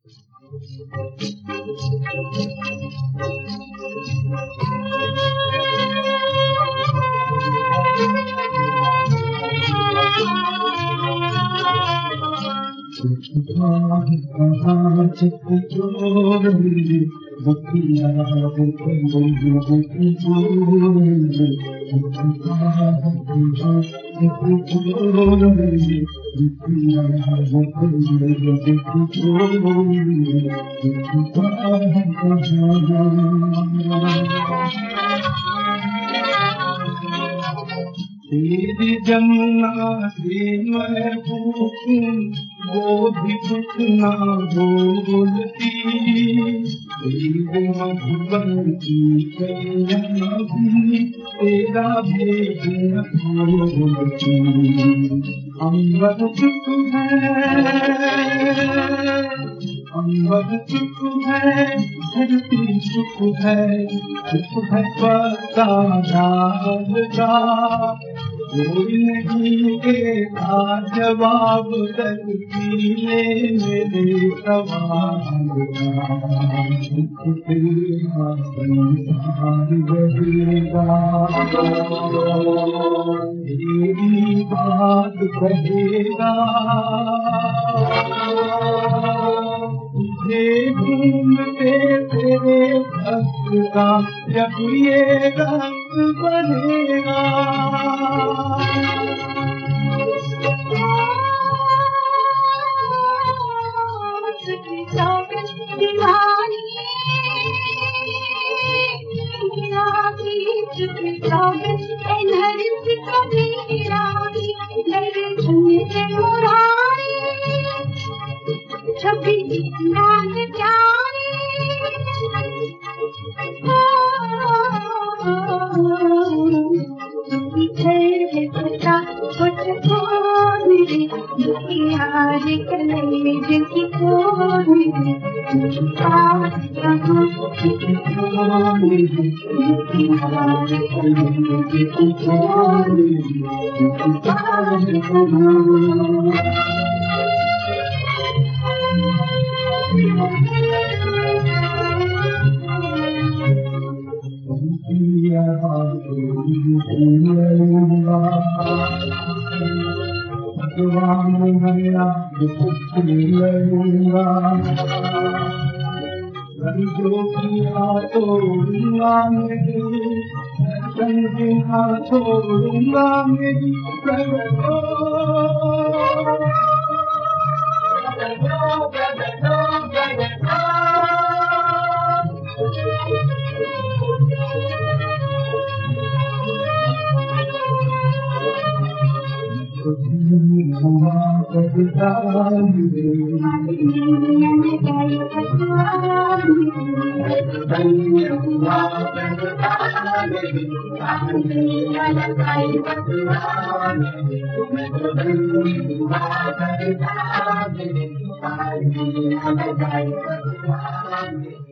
तेरी जमुना से मैं पूछूं वो भी कुछ ना बोलती, तेरे मधुबन की कन्या भी तेरा भेद न बोलती। अम्बर चुप है, अम्बर चुप है, धरती चुप है पता डालता, कोई नहीं देता जवाब तकदीरे मेरे सवाल का। तेरा संसार बहेगा, तेरी बात कहेगा, तुझे ढूंढते तेरे भक्त का जब ये रंग बनेगा। छवि नाग प्यारी पता कुछ कौन यार कलेज की कौन भगवान मेरा लूंगा, जो किया तोड़ूंगा मेरी, संगिना छोड़ूंगा मेरी प्रगटो। Thank you.